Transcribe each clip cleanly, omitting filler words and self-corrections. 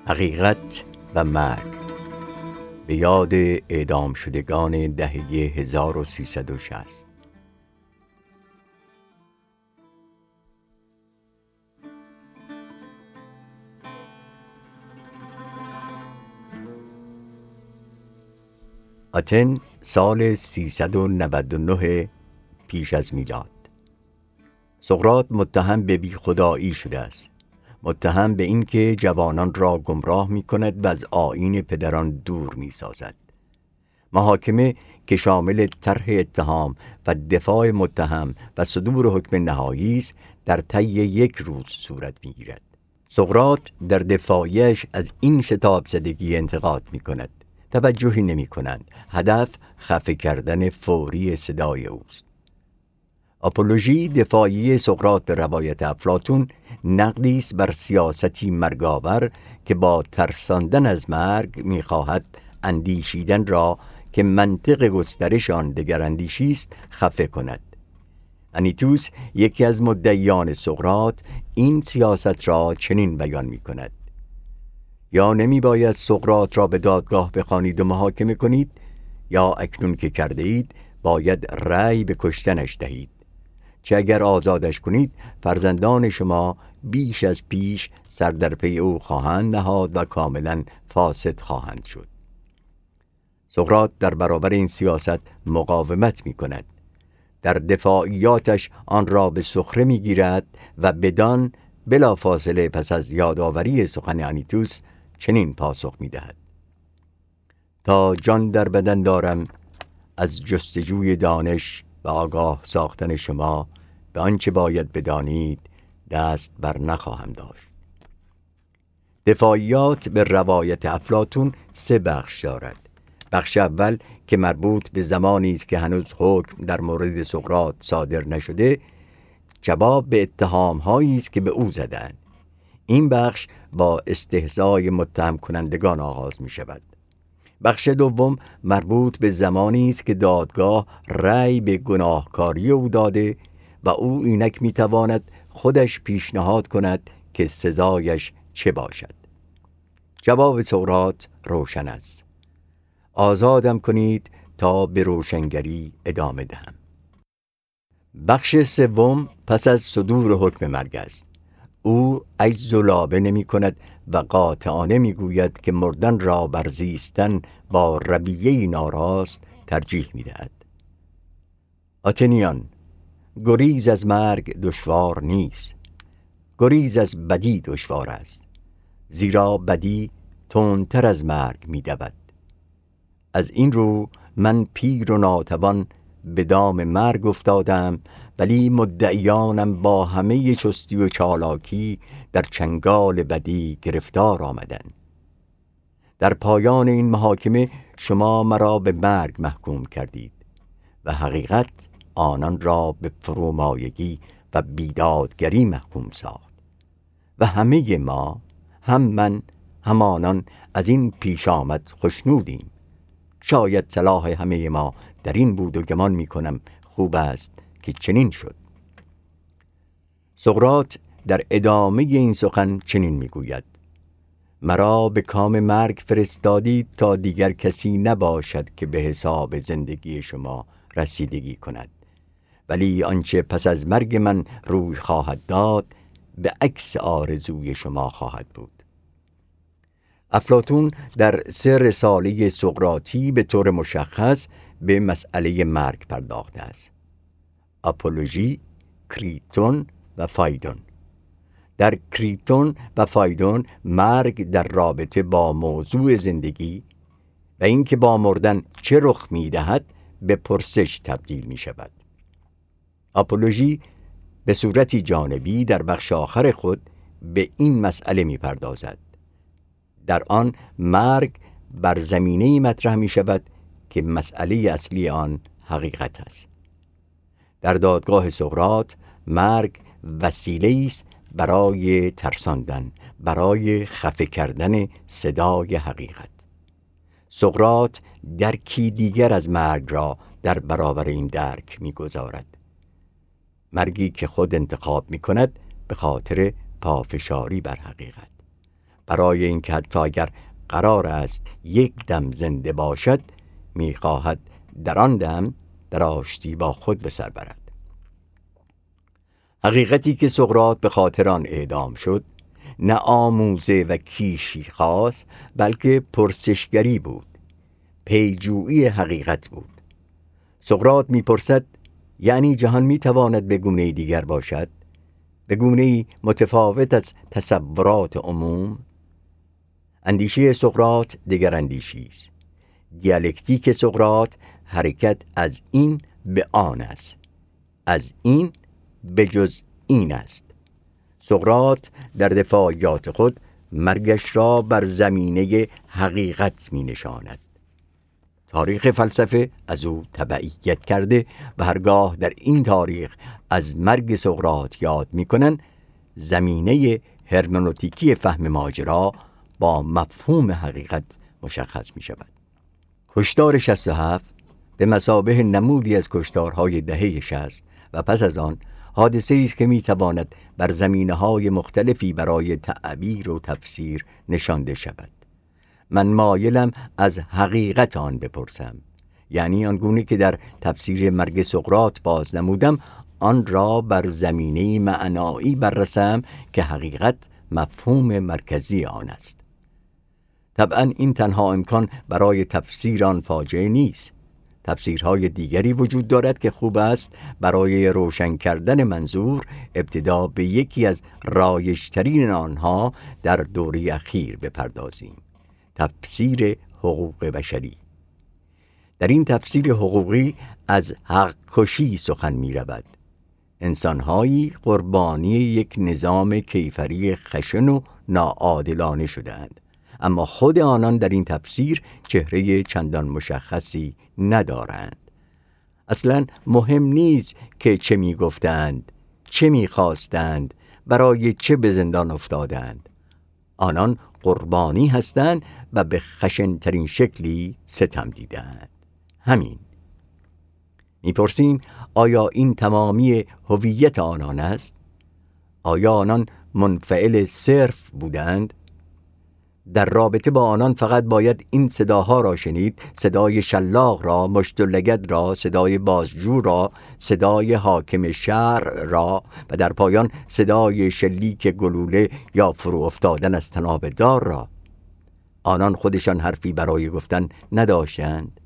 حقیقت و مرگ به یاد اعدام شدگان دهه 1360. آتن سال 399 پیش از میلاد. سقراط متهم به بیخدایی شده است، متهم به این که جوانان را گمراه می کند و از آیین پدران دور می سازد. محاکمه که شامل طرح اتهام و دفاع متهم و صدور حکم نهایی است در طی 1 روز صورت می گیرد. سقراط در دفاعیش از این شتاب زدگی انتقاد می کند. توجهی نمی کنند. هدف خفه کردن فوری صدای اوست. آپولوژی دفاعی سقراط به روایت افلاطون نقدی است بر سیاستی مرگاور که با ترساندن از مرگ می‌خواهد اندیشیدن را که منطق گسترش آن دگراندیشی است خفه کند. انیتوس یکی از مدعیان سقراط این سیاست را چنین بیان می‌کند: یا نمی باید سقراط را به دادگاه بخوانید و محاکمه کنید، یا اکنون که کرده اید باید رأی به کشتنش دهید. چه اگر آزادش کنید فرزندان شما بیش از پیش سر در پی او خواهند نهاد و کاملا فاسد خواهند شد. سقراط در برابر این سیاست مقاومت می کند. در دفاعیاتش آن را به سخره می گیرد و بدان بلا فاصله پس از یادآوری سخن انیتوس چنین پاسخ می دهد: تا جان در بدن دارم از جستجوی دانش و آگاه ساختن شما به آنچه باید بدانید دست بر نخواهم داشت. دفاعیات به روایت افلاطون 3 بخش دارد. بخش اول که مربوط به زمانی است که هنوز حکم در مورد سقراط صادر نشده، جواب به اتهام‌هایی است که به او زدند. این بخش با استهزای متهم کنندگان آغاز می شود. بخش دوم مربوط به زمانی است که دادگاه رأی به گناهکاری او داده و او اینک می تواند خودش پیشنهاد کند که سزایش چه باشد. جواب سقراط روشن است: آزادم کنید تا به روشنگری ادامه دهم. بخش سوم پس از صدور حکم مرگ است. او عجز و لابه نمی کند و قاطعانه می گوید که مردن را بر زیستن با رویه ناراست ترجیح می دهد. آتنیان، گریز از مرگ دشوار نیست، گریز از بدی دشوار است، زیرا بدی تندتر از مرگ می دود. از این رو من پیر و ناتوان به دام مرگ افتادم، ولی مدعیانم با همه چستی و چالاکی در چنگال بدی گرفتار آمدند. در پایان این محاکمه شما مرا به مرگ محکوم کردید و حقیقت آنان را به فرومایگی و بیدادگری محکوم ساخت و همه ما، هم من هم آنان، از این پیش آمد خوشنودیم. شاید صلاح همه ما در این بود و گمان می کنم خوب است که چنین شد. سقراط در ادامه این سخن چنین می گوید: مرا به کام مرگ فرستادید تا دیگر کسی نباشد که به حساب زندگی شما رسیدگی کند، ولی آنچه پس از مرگ من روی خواهد داد به عکس آرزوی شما خواهد بود. افلاطون در 3 رساله سقراطی به طور مشخص به مسئله مرگ پرداخته است: آپولوژی، کریتون و فایدون. در کریتون و فایدون مرگ در رابطه با موضوع زندگی و اینکه با مردن چه رخ می دهد به پرسش تبدیل می شود. آپولوژی به صورتی جانبی در بخش آخر خود به این مسئله می پردازد. در آن مرگ بر زمینه‌ای مطرح می شود که مسئله اصلی آن حقیقت است. در دادگاه سقراط مرگ وسیله است برای ترساندن، برای خفه کردن صدای حقیقت. سقراط درکی دیگر از مرگ را در برابر این درک می‌گذارد. مرگی که خود انتخاب می‌کند به خاطر پافشاری بر حقیقت. برای اینکه حتی اگر قرار است یک دم زنده باشد، می‌خواهد در آن دم در آشتی با خود به سر برد. حقیقتی که سقراط به خاطر آن اعدام شد، نه آموزه و کیشی خاص، بلکه پرسشگری بود، پیجویی حقیقت بود. سقراط می‌پرسد یعنی جهان می‌تواند به گونه‌ای دیگر باشد، به گونه‌ای متفاوت از تصورات عموم؟ اندیشه سقراط دگر اندیشی است. دیالکتیک سقراط حرکت از این به آن است، از این به جز این است. سقراط در دفاعیات خود مرگش را بر زمینه حقیقت می نشاند. تاریخ فلسفه از او تبعیت کرده و هرگاه در این تاریخ از مرگ سقراط یاد می کنن، زمینه هرمنوتیکی فهم ماجرا با مفهوم حقیقت مشخص می شود. کشتار 67 به مثابه نمودی از کشتارهای دهه 60 و پس از آن حادثه است که می تواند بر زمینه‌های مختلفی برای تعبیر و تفسیر نشانده شود. من مایلم از حقیقت آن بپرسم، یعنی آنگونه که در تفسیر مرگ سقراط باز نمودم، آن را بر زمینه معنایی بررسم که حقیقت مفهوم مرکزی آن است. طبعا این تنها امکان برای تفسیر آن فاجعه نیست. تفسیرهای دیگری وجود دارد که خوب است برای روشن کردن منظور ابتدا به یکی از رایج‌ترین آنها در دوره اخیر بپردازیم: تفسیر حقوق بشری. در این تفسیر حقوقی از حق کشی سخن می رود. انسانهایی قربانی یک نظام کیفری خشن و ناعادلانه شدند، اما خود آنان در این تفسیر چهره چندان مشخصی ندارند. اصلا مهم نیست که چه می گفتند، چه می خواستند، برای چه به زندان افتادند. آنان قربانی هستند و به خشنترین شکلی ستم دیدند. همین. می‌پرسیم آیا این تمامی هویت آنان است؟ آیا آنان منفعل صرف بودند؟ در رابطه با آنان فقط باید این صداها را شنید: صدای شلاق را، مشت و لگد را، صدای بازجو را، صدای حاکم شهر را و در پایان صدای شلیک گلوله یا فرو افتادن از طناب دار را. آنان خودشان حرفی برای گفتن نداشتند.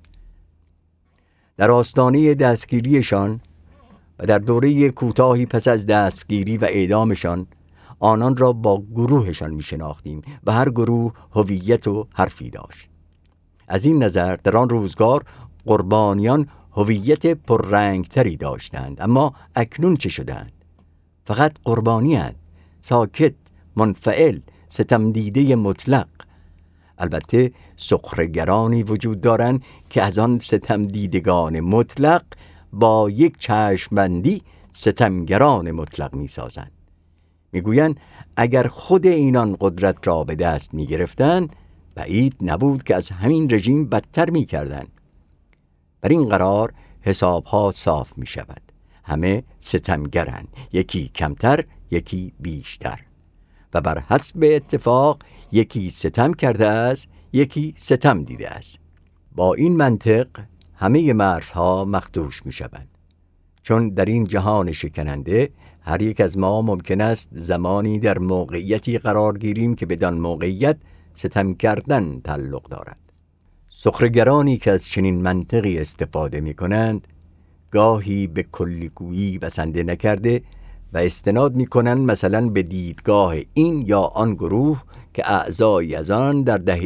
در آستانه دستگیریشان و در دوره کوتاهی پس از دستگیری و اعدامشان، آنان را با گروهشان می شناختیم و هر گروه هویت و حرفی داشت. از این نظر در آن روزگار قربانیان هویت پررنگتری داشتند، اما اکنون چه شدند؟ فقط قربانی‌اند، ساکت، منفعل، ستم دیده مطلق. البته سخره‌گرانی وجود دارند که از آن ستم دیدگان مطلق با یک چشم‌بندی ستمگران مطلق می سازند. میگویند اگر خود اینان قدرت را به دست می گرفتند، بعید نبود که از همین رژیم بدتر می کردند. بر این قرار حسابها صاف می شود. همه ستمگرند، یکی کمتر، یکی بیشتر، و بر حسب اتفاق یکی ستم کرده است، یکی ستم دیده است. با این منطق همه مرزها مخدوش می شوند، چون در این جهان شکننده هر یک از ما ممکن است زمانی در موقعیتی قرار گیریم که بدان موقعیت ستم کردن تعلق دارد. سخره‌گرانی که از چنین منطقی استفاده می کنند گاهی به کلیگویی بسنده نکرده و استناد می کنند مثلا به دیدگاه این یا آن گروه که اعضایی از آن در دهه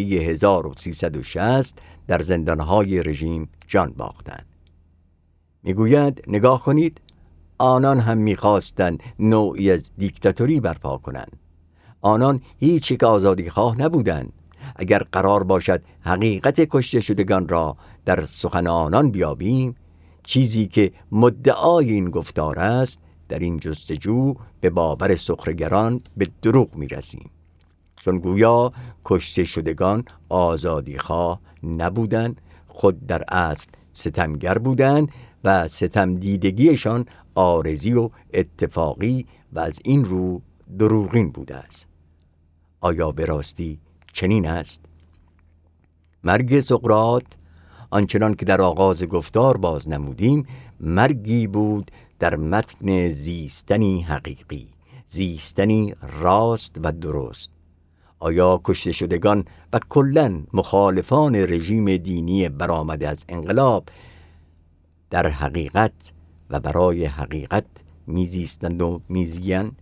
1360 در زندانهای رژیم جان باختند. می گویند نگاه کنید، آنان هم می‌خواستند نوعی از دیکتاتوری برپا کنند. آنان هیچ یک آزادی خواه نبودند. اگر قرار باشد حقیقت کشته شدگان را در سخن آنان بیابیم، چیزی که مدعای این گفتار است، در این جستجو به باور سخره‌گران به دروغ می‌رسیم، چون گویا کشته شدگان آزادی خواه نبودند، خود در اصل ستمگر بودند و ستم دیدگیشان عارضی و اتفاقی و از این رو دروغین بوده است. آیا به راستی چنین است؟ مرگ سقراط، آنچنان که در آغاز گفتار باز نمودیم، مرگی بود در متن زیستنی حقیقی، زیستنی راست و درست. آیا کشته شدگان و کلاً مخالفان رژیم دینی برآمده از انقلاب در حقیقت و برای حقیقت میزیستند و میزیند؟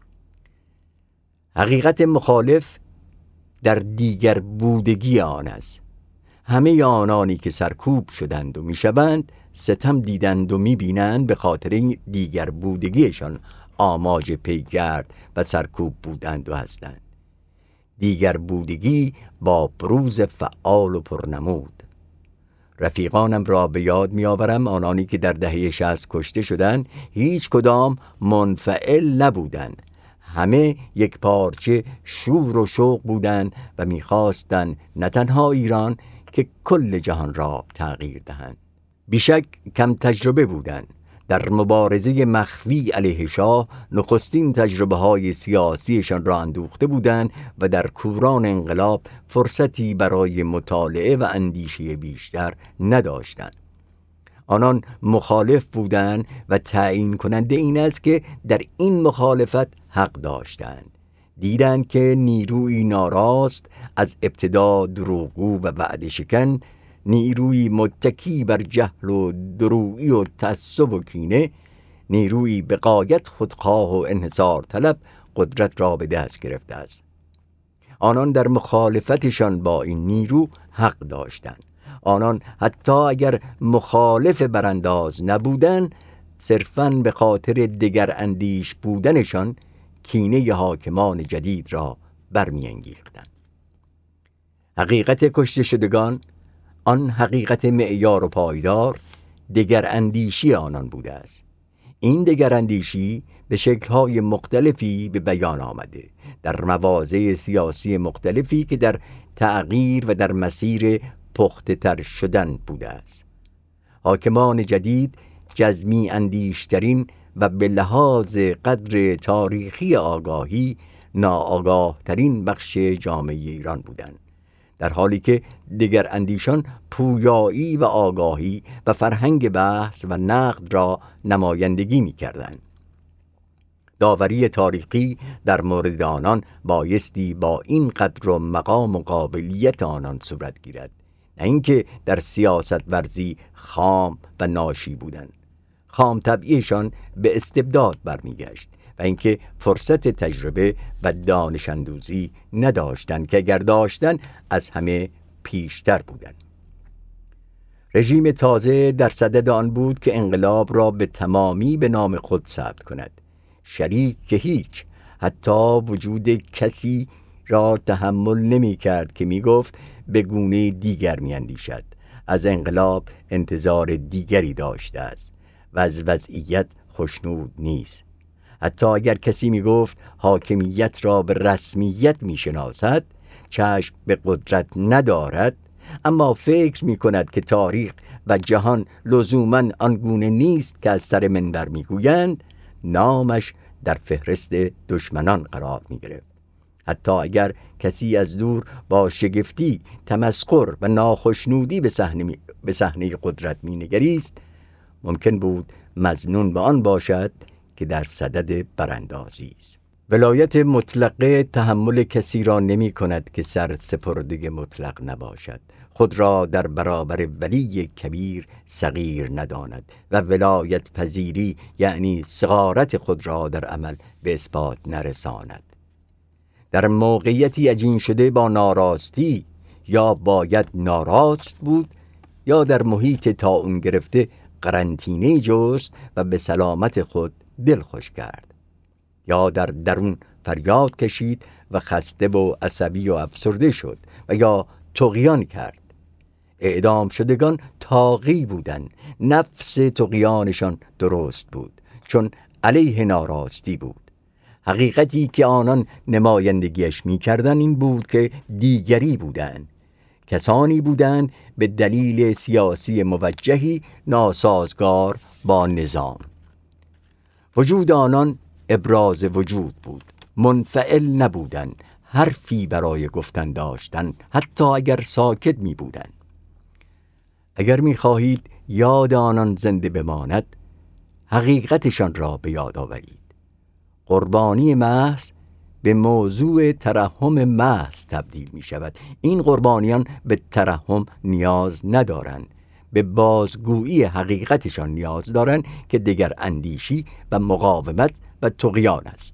حقیقت مخالف در دیگر بودگی آن است. همه آنانی که سرکوب شدند و میشوند، ستم دیدند و میبینند به خاطر این دیگر بودگیشان آماج پیگرد و سرکوب بودند و هستند. دیگر بودگی با بروز فعال و پرنمود. رفیقانم را به یاد میآورم، آنانی که در دهه 60 کشته شدند هیچ کدام منفعل نبودند. همه یک پارچه شور و شوق بودند و میخواستند نه تنها ایران که کل جهان را تغییر دهند. بیشک کم تجربه بودند. در مبارزه مخفی علیه شاه نخستین تجربه‌های سیاسیشان را اندوخته بودند و در کوران انقلاب فرصتی برای مطالعه و اندیشه بیشتر نداشتند. آنان مخالف بودند و تعیین کننده این است که در این مخالفت حق داشتند. دیدند که نیروی ناراست، از ابتدا دروغگو و وعده شکن، نیروی متکی بر جهل و درویی و تعصب و کینه، نیروی به غایت خودخواه و انحصار طلب قدرت را به دست گرفته است. آنان در مخالفتشان با این نیرو حق داشتند. آنان حتی اگر مخالف برانداز نبودند، صرفاً به خاطر دگر اندیش بودنشان کینه حاکمان جدید را برمی‌انگیختند. حقیقت کشته شدگان، آن حقیقت معیار و پایدار، دگر اندیشی آنان بوده است. این دگر اندیشی به شکل‌های مختلفی به بیان آمده در مواضع سیاسی مختلفی که در تغییر و در مسیر پخته تر شدن بوده است. حاکمان جدید جزمی اندیشترین و به لحاظ قدر تاریخی آگاهی ناآگاه ترین بخش جامعه ایران بودند، در حالی که دیگر اندیشان پویایی و آگاهی و فرهنگ بحث و نقد را نمایندگی می کردند. داوری تاریخی در مورد آنان بایستی با این قدر و مقام و قابلیت آنان صورت گیرد، نه اینکه در سیاست ورزی خام و ناشی بودند. خام طبعیشان به استبداد برمیگشت و اینکه فرصت تجربه و دانش اندوزی نداشتند که اگر داشتند از همه پیشتر بودند. رژیم تازه در صدد آن بود که انقلاب را به تمامی به نام خود ثبت کند. شریک که هیچ، حتی وجود کسی را تحمل نمی کرد که می گفت به گونه دیگر می اندیشد، از انقلاب انتظار دیگری داشته است و از وضعیت خوشنود نیست. حتی اگر کسی می گفت حاکمیت را به رسمیت می شناسد، چشم به قدرت ندارد، اما فکر می کند که تاریخ و جهان لزوماً آنگونه نیست که از سر منبر می گویند، نامش در فهرست دشمنان قرار می گرفت. حتی اگر کسی از دور با شگفتی، تمسخر و ناخشنودی به صحنه قدرت می نگریست، ممکن بود مظنون به آن باشد که در صدد براندازی است. ولایت مطلقه تحمل کسی را نمی کند که سر سپرده مطلق نباشد، خود را در برابر ولی کبیر صغیر نداند و ولایت پذیری یعنی صغارت خود را در عمل به اثبات نرساند. در موقعیتی عجین شده با ناراستی یا باید ناراست بود یا در محیط طاعون گرفته قرنطینه جست و به سلامت خود دل خوش کرد، یا در درون فریاد کشید و خسته و عصبی و افسرده شد و یا طغیان کرد. اعدام شدگان طاغی بودند، نفس طغیانشان درست بود چون علیه ناراستی بود. حقیقتی که آنان نمایندگیش می کردن این بود که دیگری بودند، کسانی بودند به دلیل سیاسی موجهی ناسازگار با نظام. وجود آنان ابراز وجود بود، منفعل نبودند، حرفی برای گفتن داشتن، حتی اگر ساکت می بودن. اگر می خواهید یاد آنان زنده بماند، حقیقتشان را به یاد آورید. قربانی محض به موضوع ترحم محض تبدیل می شود. این قربانیان به ترحم نیاز ندارند، به بازگویی حقیقتشان نیاز دارند که دگر اندیشی و مقاومت و طغیان است.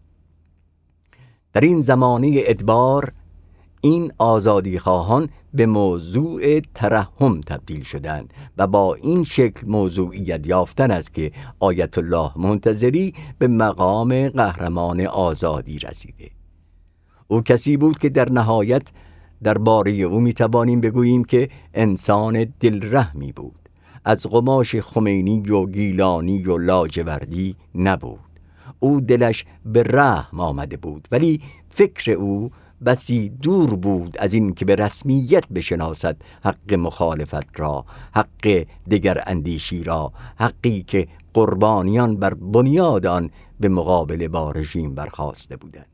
در این زمانه ادبار این آزادی خواهان به موضوع ترحم تبدیل شدند و با این شکل موضوعیت یافتن است که آیت الله منتظری به مقام قهرمان آزادی رسیده. او کسی بود که در نهایت درباره او میتوانیم بگوییم که انسان دلرحمی بود. از قماش خمینی و گیلانی و لاجوردی نبود. او دلش به رحم آمده بود، ولی فکر او بسی دور بود از این که به رسمیت بشناسد حق مخالفت را، حق دگر اندیشی را، حقی که قربانیان بر بنیاد آن به مقابله با رژیم برخاسته بودند.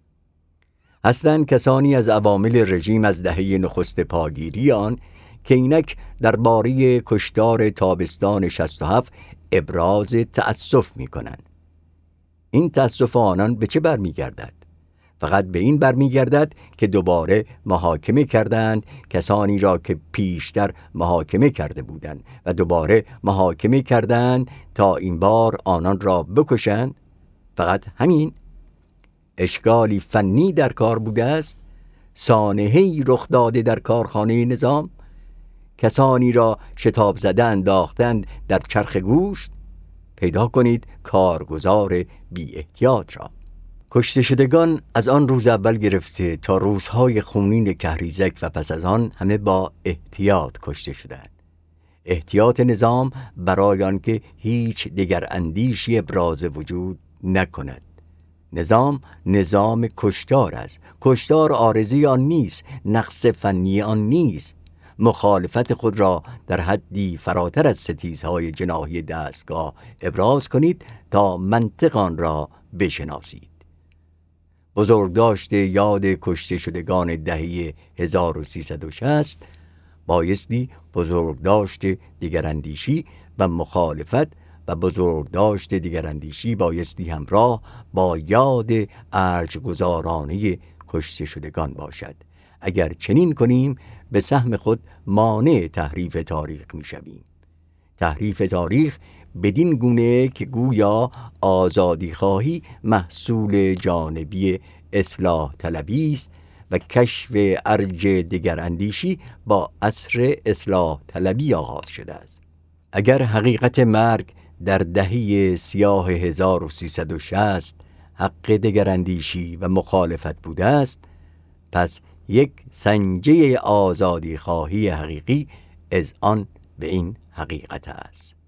هستند کسانی از عوامل رژیم از دهه نخست پاگیری آن که اینک درباره کشتار تابستان 67 ابراز تأسف می کنند. این تأسف آنان به چه برمیگردد؟ فقط به این برمیگردد که دوباره محاکمه کردند کسانی را که پیشتر محاکمه کرده بودند و دوباره محاکمه کردند تا این بار آنان را بکشند. فقط همین. اشکالی فنی در کار بوده است، سانحه‌ای رخ داده در کارخانه نظام، کسانی را شتاب زده انداختند در چرخ گوشت. پیدا کنید کارگزار بی احتیاط را. کشته شدگان از آن روز اول گرفته تا روزهای خونین کهریزک و پس از آن همه با احتیاط کشته شدند. احتیاط نظام برای آن که هیچ دگر اندیشی ابراز وجود نکند. نظام کشتار است. کشتار عارضی آن نیست، نقص فنی آن نیست. مخالفت خود را در حدی فراتر از ستیزهای جناحی دستگاه ابراز کنید تا منطق آن را بشناسید. بزرگداشت یاد کشته شدگان دهه 1360 بایستی بزرگداشت دیگراندیشی و مخالفت و بزرگداشت دیگراندیشی بایستی همراه با یاد ارجگذارانه کشته شدگان باشد. اگر چنین کنیم به سهم خود مانع تحریف تاریخ می شویم. تحریف تاریخ بدین گونه که گویا آزادی خواهی محصول جانبی اصلاح طلبی است و کشف ارج دگر اندیشی با عصر اصلاح طلبی آغاز شده است. اگر حقیقت مرگ در دهه سیاه 1360 حق دگر اندیشی و مخالفت بوده است، پس یک سنجه آزادی خواهی حقیقی از آن به این حقیقت است.